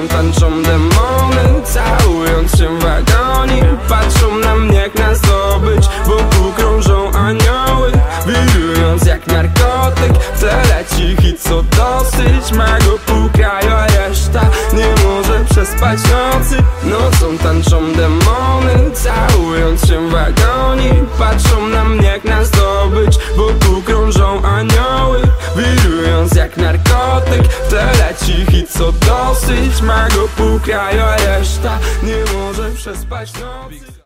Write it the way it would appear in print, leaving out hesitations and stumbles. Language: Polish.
nocą tańczą demony, całując się w agonii. Patrzą na mnie jak na zdobycz, wokół krążą anioły, wirując jak narkotyk. W tle leci hit co dosyć, ma go pół kraju, a reszta nie może przespać nocy. Nocą tańczą demony, całując się w agonii. Patrzą na mnie jak na zdobycz, wokół krążą anioły, wirując jak narkotyk. W tle leci hit co dosyć, ma go pół kraju, a reszta nie może przespać nocy.